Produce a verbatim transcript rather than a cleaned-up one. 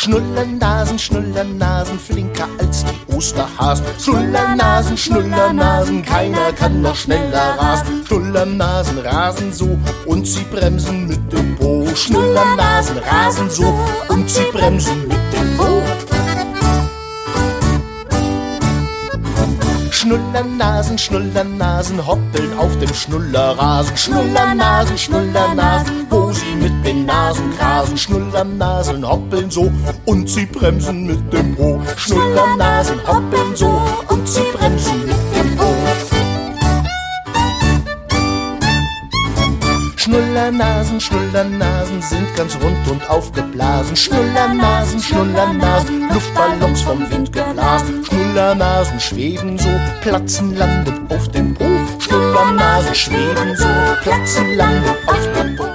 Schnullernasen, Schnullernasen, flinker als die Osterhasen. Schnullernasen, Schnullernasen, keiner kann noch schneller rasen. Schnullernasen rasen so und sie bremsen mit dem Po. Schnullernasen rasen so und sie bremsen mit dem Po. Schnullernasen, Schnullernasen, hoppeln auf dem Schnullerrasen. Schnullernasen, Schnullernasen, wo sie mit den Nasen grasen. Schnullernasen hoppeln so und sie bremsen mit dem Po. Schnullernasen hoppeln so und sie bremsen mit dem Po. Schnullernasen, Schnullernasen sind ganz rund und aufgeblasen. Schnullernasen, Schnullernasen, Luftballons vom Wind geblasen. Schnullernasen schweben so, platzen, landen auf dem Po. Schnullernasen schweben so, platzen, landen auf dem Po.